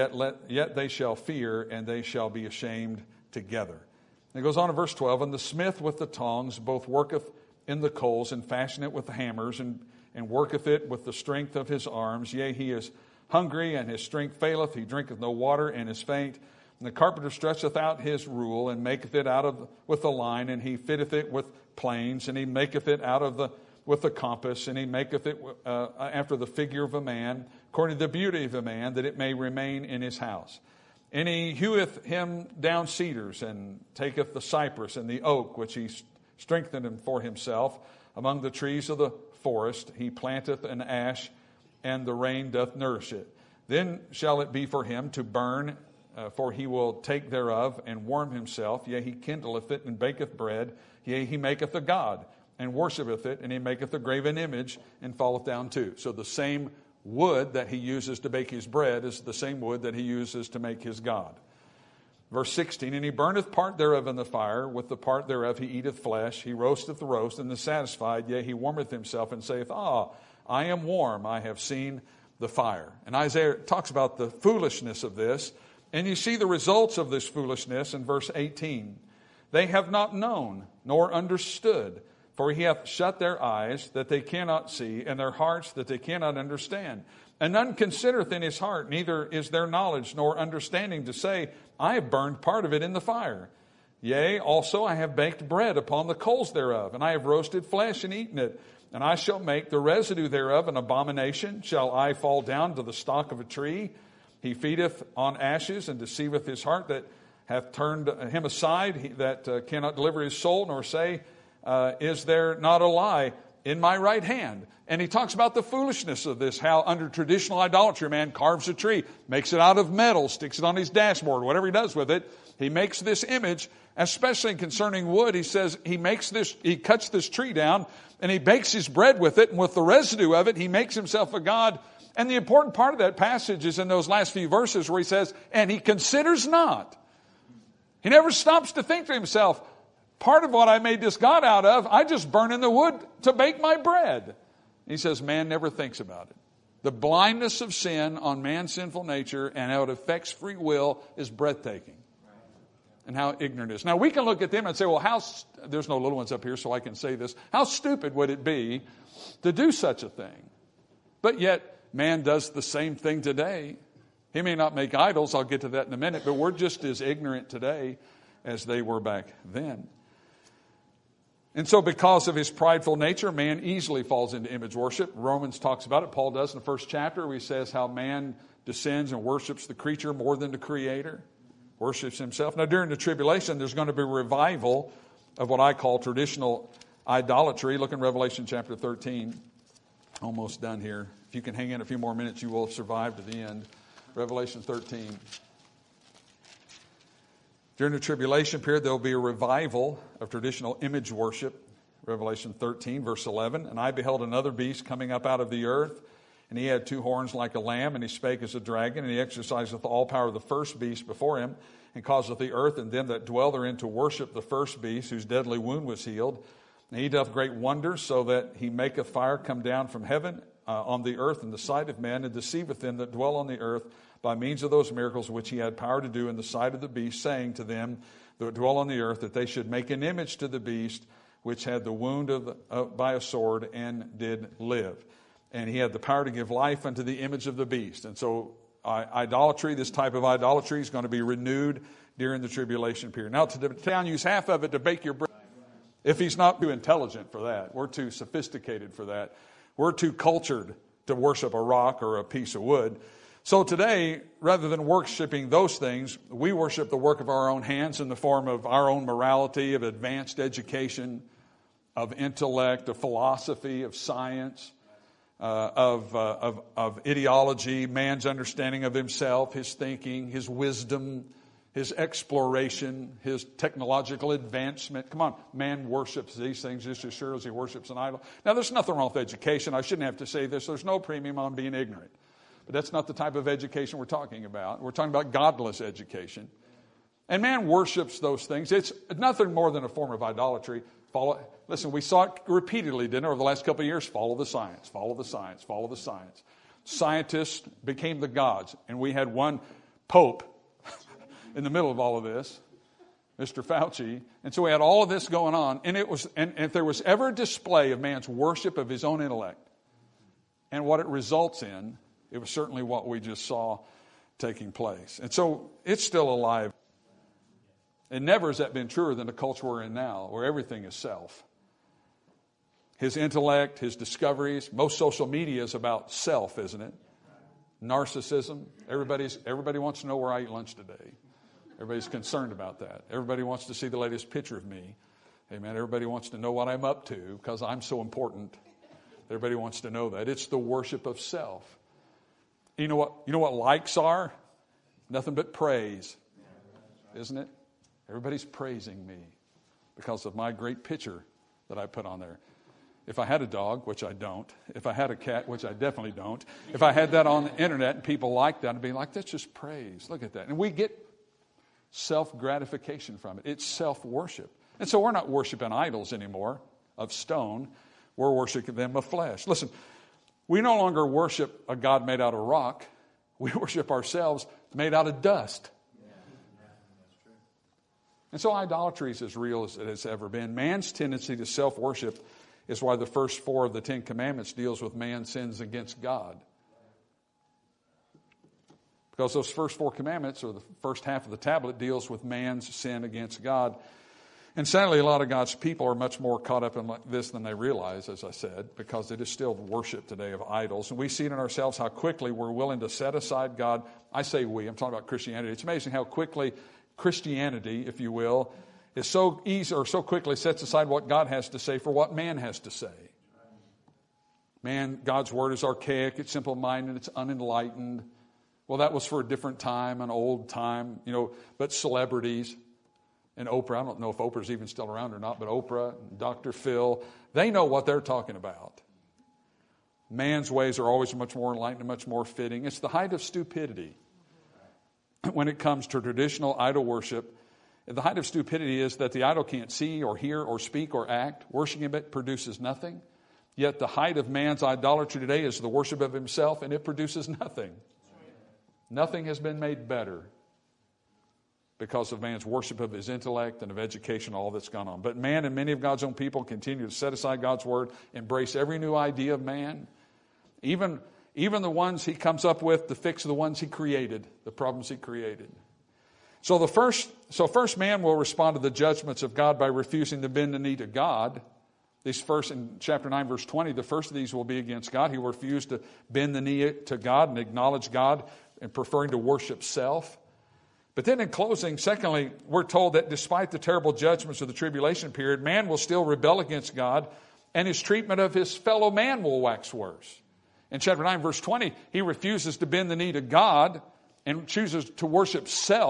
Yet they shall fear, and they shall be ashamed together." And it goes on in verse 12, "And the smith with the tongs both worketh in the coals, and fashion it with the hammers, and worketh it with the strength of his arms. Yea, he is hungry, and his strength faileth. He drinketh no water, and is faint. And the carpenter stretcheth out his rule, and maketh it with the line, and he fitteth it with planes, and he maketh it with the compass, and he maketh it after the figure of a man, according to the beauty of a man, that it may remain in his house. And he heweth him down cedars, and taketh the cypress and the oak, which he strengthened for himself. Among the trees of the forest he planteth an ash, and the rain doth nourish it. Then shall it be for him to burn, for he will take thereof, and warm himself. Yea, he kindleth it, and baketh bread. Yea, he maketh a god, and worshipeth it, and he maketh a graven image, and falleth down too." So the same wood that he uses to bake his bread is the same wood that he uses to make his god. Verse 16, "And he burneth part thereof in the fire, with the part thereof he eateth flesh. He roasteth the roast, and is satisfied. Yea, he warmeth himself, and saith, Ah, I am warm, I have seen the fire." And Isaiah talks about the foolishness of this. And you see the results of this foolishness in verse 18. "They have not known, nor understood. For he hath shut their eyes, that they cannot see, and their hearts, that they cannot understand. And none considereth in his heart, neither is there knowledge nor understanding to say, I have burned part of it in the fire. Yea, also I have baked bread upon the coals thereof, and I have roasted flesh and eaten it. And I shall make the residue thereof an abomination. Shall I fall down to the stalk of a tree? He feedeth on ashes, and deceiveth his heart, that hath turned him aside, that cannot deliver his soul, nor say, is there not a lie in my right hand? And he talks about the foolishness of this, how under traditional idolatry, man carves a tree, makes it out of metal, sticks it on his dashboard, whatever he does with it. He makes this image, especially concerning wood. He says he cuts this tree down, and he bakes his bread with it, and with the residue of it, he makes himself a god. And the important part of that passage is in those last few verses where he says, and he considers not. He never stops to think to himself, part of what I made this God out of, I just burn in the wood to bake my bread. He says, man never thinks about it. The blindness of sin on man's sinful nature and how it affects free will is breathtaking. And how ignorant it is. Now we can look at them and say, well, there's no little ones up here so I can say this. How stupid would it be to do such a thing? But yet, man does the same thing today. He may not make idols, I'll get to that in a minute, but we're just as ignorant today as they were back then. And so because of his prideful nature, man easily falls into image worship. Romans talks about it. Paul does in the first chapter, where he says how man descends and worships the creature more than the creator, worships himself. Now during the tribulation, there's going to be a revival of what I call traditional idolatry. Look in Revelation chapter 13. Almost done here. If you can hang in a few more minutes, you will have survived to the end. Revelation 13. During the tribulation period, there will be a revival of traditional image worship. Revelation 13, verse 11. And I beheld another beast coming up out of the earth, and he had 2 horns like a lamb, and he spake as a dragon, and he exerciseth all power of the first beast before him, and causeth the earth and them that dwell therein to worship the first beast, whose deadly wound was healed. And he doth great wonders, so that he maketh fire come down from heaven on the earth in the sight of men, and deceiveth them that dwell on the earth by means of those miracles which he had power to do in the sight of the beast, saying to them that dwell on the earth, that they should make an image to the beast, which had the wound by a sword and did live. And he had the power to give life unto the image of the beast. And so idolatry, this type of idolatry, is going to be renewed during the tribulation period. Now, to town use half of it to bake your bread. If he's not too intelligent for that, we're too sophisticated for that. We're too cultured to worship a rock or a piece of wood. So today, rather than worshiping those things, we worship the work of our own hands in the form of our own morality, of advanced education, of intellect, of philosophy, of science, of ideology, man's understanding of himself, his thinking, his wisdom, his exploration, his technological advancement. Come on, man worships these things just as sure as he worships an idol. Now, there's nothing wrong with education. I shouldn't have to say this. There's no premium on being ignorant. But that's not the type of education we're talking about. We're talking about godless education. And man worships those things. It's nothing more than a form of idolatry. Listen, we saw it repeatedly, didn't we, over the last couple of years? Follow the science, follow the science, follow the science. Scientists became the gods. And we had one pope in the middle of all of this, Mr. Fauci. And so we had all of this going on. And if there was ever a display of man's worship of his own intellect and what it results in, it was certainly what we just saw taking place. And so it's still alive. And never has that been truer than the culture we're in now, where everything is self. His intellect, his discoveries. Most social media is about self, isn't it? Narcissism. Everybody wants to know where I ate lunch today. Everybody's concerned about that. Everybody wants to see the latest picture of me. Amen. Everybody wants to know what I'm up to because I'm so important. Everybody wants to know that. It's the worship of self. You know what likes are? Nothing but praise. Isn't it? Everybody's praising me because of my great picture that I put on there. If I had a dog, which I don't, if I had a cat, which I definitely don't, if I had that on the internet and people liked that, I'd be like, that's just praise. Look at that. And we get self-gratification from it. It's self-worship. And so we're not worshiping idols anymore of stone. We're worshiping them of flesh. Listen, we no longer worship a God made out of rock. We worship ourselves made out of dust. And so idolatry is as real as it has ever been. Man's tendency to self-worship is why the first 4 of the 10 Commandments deals with man's sins against God. Because those first 4 commandments, or the first half of the tablet, deals with man's sin against God. And sadly, a lot of God's people are much more caught up in this than they realize, as I said, because it is still worship today of idols. And we see it in ourselves how quickly we're willing to set aside God. I say we, I'm talking about Christianity. It's amazing how quickly Christianity, if you will, is so easy or so quickly sets aside what God has to say for what man has to say. Man, God's word is archaic, it's simple-minded, it's unenlightened. Well, that was for a different time, an old time, but celebrities and Oprah, I don't know if Oprah's even still around or not, but Oprah, Dr. Phil, they know what they're talking about. Man's ways are always much more enlightened and much more fitting. It's the height of stupidity when it comes to traditional idol worship. The height of stupidity is that the idol can't see or hear or speak or act. Worshiping it produces nothing. Yet the height of man's idolatry today is the worship of himself, and it produces nothing. Nothing has been made better because of man's worship of his intellect and of education, all that's gone on. But man and many of God's own people continue to set aside God's word, embrace every new idea of man, even the ones he comes up with to fix the ones he created, the problems he created. So first man will respond to the judgments of God by refusing to bend the knee to God. These first, in chapter 9, verse 20, the first of these will be against God. He will refuse to bend the knee to God and acknowledge God and preferring to worship self. But then in closing, secondly, we're told that despite the terrible judgments of the tribulation period, man will still rebel against God, and his treatment of his fellow man will wax worse. In chapter 9, verse 20, he refuses to bend the knee to God and chooses to worship self.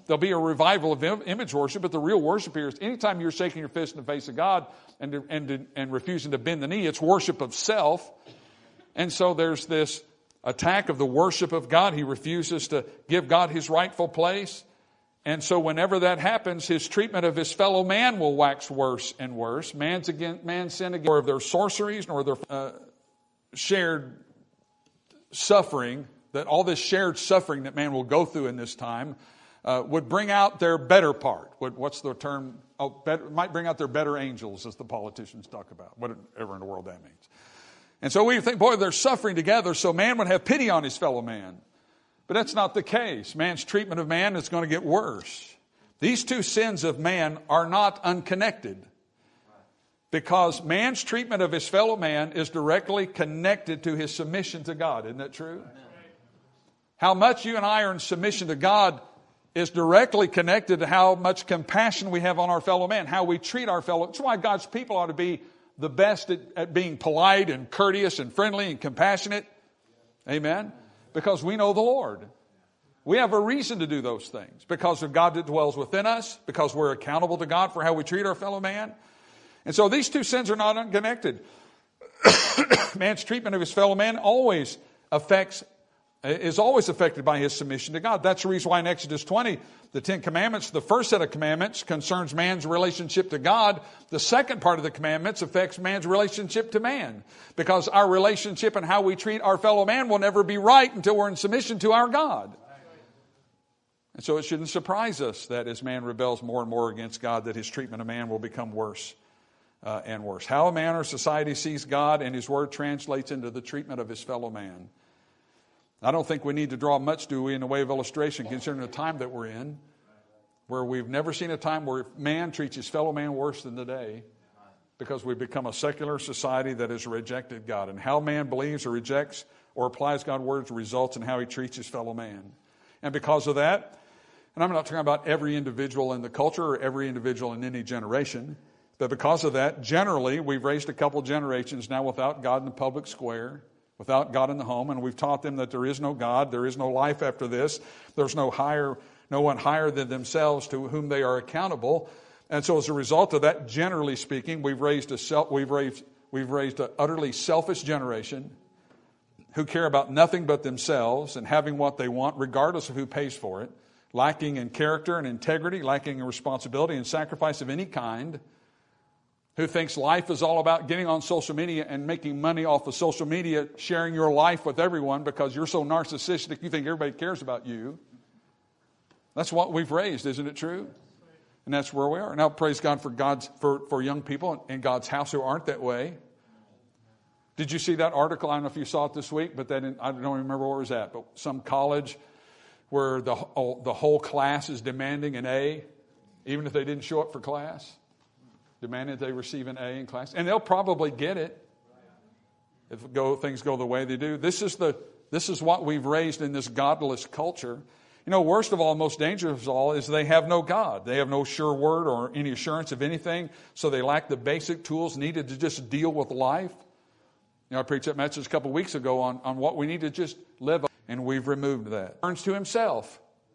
there'll be a revival of image worship, but the real worship here is anytime you're shaking your fist in the face of God and refusing to bend the knee, it's worship of self. And so there's this attack of the worship of God. He refuses to give God his rightful place. And so whenever that happens, his treatment of his fellow man will wax worse and worse. Man's sin against, or of their sorceries, nor their shared suffering, that all this shared suffering that man will go through in this time would bring out their better part. What's the term? Might bring out their better angels, as the politicians talk about, whatever in the world that means. And so we think, boy, they're suffering together, so man would have pity on his fellow man. But that's not the case. Man's treatment of man is going to get worse. These two sins of man are not unconnected, because man's treatment of his fellow man is directly connected to his submission to God. Isn't that true? How much you and I are in submission to God is directly connected to how much compassion we have on our fellow man, how we treat our fellow. That's why God's people ought to be the best at being polite and courteous and friendly and compassionate. Amen? Because we know the Lord. We have a reason to do those things because of God that dwells within us, because we're accountable to God for how we treat our fellow man. And so these two sins are not unconnected. Man's treatment of his fellow man is always affected by his submission to God. That's the reason why in Exodus 20, the 10 Commandments, the first set of commandments concerns man's relationship to God. The second part of the commandments affects man's relationship to man, because our relationship and how we treat our fellow man will never be right until we're in submission to our God. And so it shouldn't surprise us that as man rebels more and more against God, that his treatment of man will become worse and worse. How a man or society sees God and his word translates into the treatment of his fellow man. I don't think we need to draw much, do we, in the way of illustration, considering the time that we're in, where we've never seen a time where man treats his fellow man worse than today, because we've become a secular society that has rejected God. And how man believes or rejects or applies God's words results in how he treats his fellow man. And because of that, and I'm not talking about every individual in the culture or every individual in any generation, but because of that, generally, we've raised a couple generations now without God in the public square, without God in the home, and we've taught them that there is no God, there is no life after this, there's no one higher than themselves to whom they are accountable. And so as a result of that, generally speaking, we've raised an utterly selfish generation who care about nothing but themselves and having what they want regardless of who pays for it, lacking in character and integrity, lacking in responsibility and sacrifice of any kind, who thinks life is all about getting on social media and making money off of social media, sharing your life with everyone because you're so narcissistic you think everybody cares about you. That's what we've raised, isn't it true? And that's where we are. Now, praise God for young people in God's house who aren't that way. Did you see that article? I don't know if you saw it this week, but I don't remember where it was at. But some college where the whole class is demanding an A, even if they didn't show up for class. Demanding that they receive an A in class. And they'll probably get it if things go the way they do. This is what we've raised in this godless culture. You know, worst of all, most dangerous of all, is they have no God. They have no sure word or any assurance of anything, so they lack the basic tools needed to just deal with life. You know, I preached that message a couple of weeks ago on what we need to just live on, and we've removed that. He turns to himself.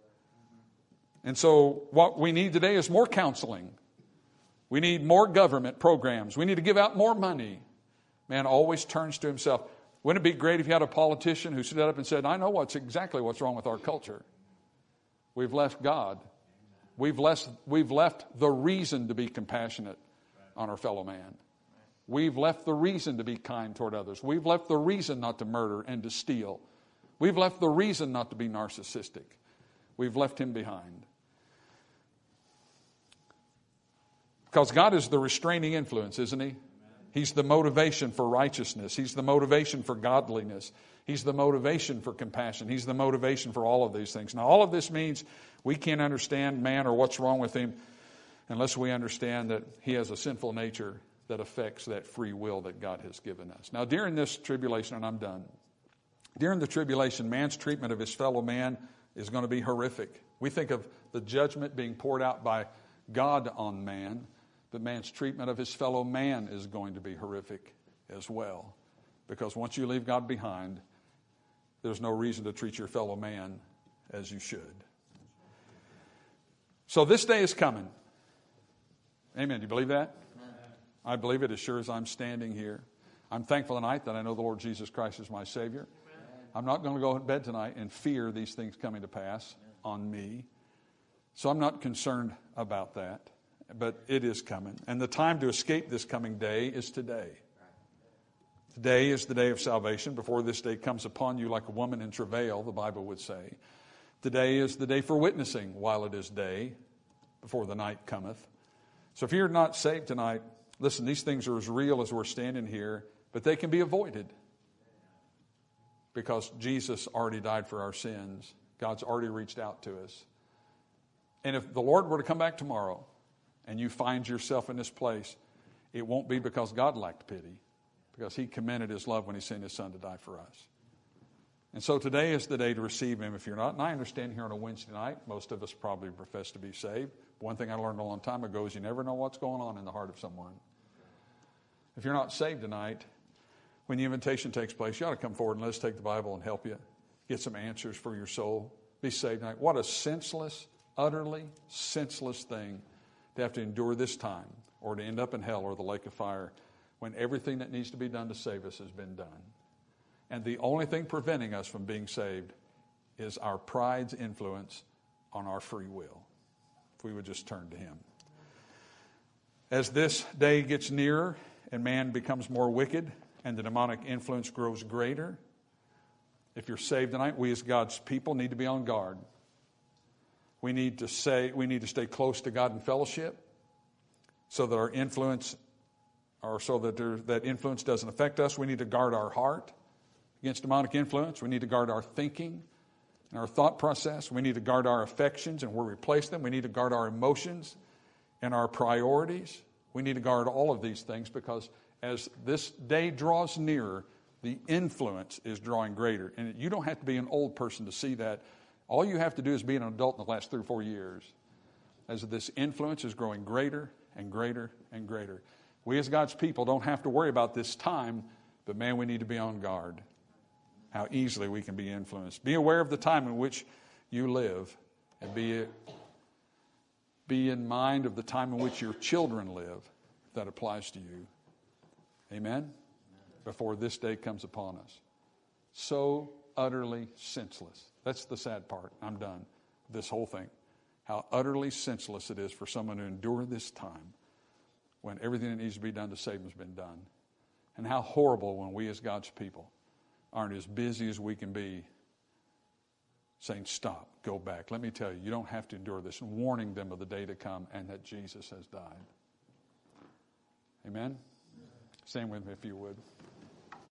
And so what we need today is more counseling. We need more government programs. We need to give out more money. Man always turns to himself. Wouldn't it be great if you had a politician who stood up and said, I know exactly what's wrong with our culture. We've left God. We've left the reason to be compassionate on our fellow man. We've left the reason to be kind toward others. We've left the reason not to murder and to steal. We've left the reason not to be narcissistic. We've left him behind. Because God is the restraining influence, isn't he? He's the motivation for righteousness. He's the motivation for godliness. He's the motivation for compassion. He's the motivation for all of these things. Now, all of this means we can't understand man or what's wrong with him unless we understand that he has a sinful nature that affects that free will that God has given us. Now, during this tribulation, and I'm done, during the tribulation, man's treatment of his fellow man is going to be horrific. We think of the judgment being poured out by God on man. But man's treatment of his fellow man is going to be horrific as well. Because once you leave God behind, there's no reason to treat your fellow man as you should. So this day is coming. Amen. Do you believe that? Amen. I believe it as sure as I'm standing here. I'm thankful tonight that I know the Lord Jesus Christ is my Savior. Amen. I'm not going to go to bed tonight and fear these things coming to pass on me. So I'm not concerned about that. But it is coming. And the time to escape this coming day is today. Today is the day of salvation. Before this day comes upon you like a woman in travail, the Bible would say. Today is the day for witnessing while it is day, before the night cometh. So if you're not saved tonight, listen, these things are as real as we're standing here, but they can be avoided. Because Jesus already died for our sins. God's already reached out to us. And if the Lord were to come back tomorrow, and you find yourself in this place, it won't be because God lacked pity, because He commended His love when He sent His Son to die for us. And so today is the day to receive Him if you're not. And I understand here on a Wednesday night, most of us probably profess to be saved. One thing I learned a long time ago is you never know what's going on in the heart of someone. If you're not saved tonight, when the invitation takes place, you ought to come forward and let's take the Bible and help you get some answers for your soul. Be saved tonight. What a senseless, utterly senseless thing to have to endure this time, or to end up in hell or the lake of fire, when everything that needs to be done to save us has been done. And the only thing preventing us from being saved is our pride's influence on our free will, if we would just turn to Him. As this day gets nearer and man becomes more wicked and the demonic influence grows greater, if you're saved tonight, we as God's people need to be on guard. We need to stay close to God in fellowship so that our influence, or so that that influence doesn't affect us. We need to guard our heart against demonic influence. We need to guard our thinking and our thought process. We need to guard our affections and where we place them. We need to guard our emotions and our priorities. We need to guard all of these things, because as this day draws nearer, the influence is drawing greater. And you don't have to be an old person to see that. All you have to do is be an adult in the last 3 or 4 years, as this influence is growing greater and greater and greater. We as God's people don't have to worry about this time, but man, we need to be on guard. How easily we can be influenced. Be aware of the time in which you live, and be in mind of the time in which your children live, if that applies to you. Amen? Before this day comes upon us. So utterly senseless. That's the sad part. I'm done. This whole thing. How utterly senseless it is for someone to endure this time when everything that needs to be done to save them has been done. And how horrible when we as God's people aren't as busy as we can be saying, stop, go back. Let me tell you, you don't have to endure this. And warning them of the day to come and that Jesus has died. Amen? Stand with me if you would.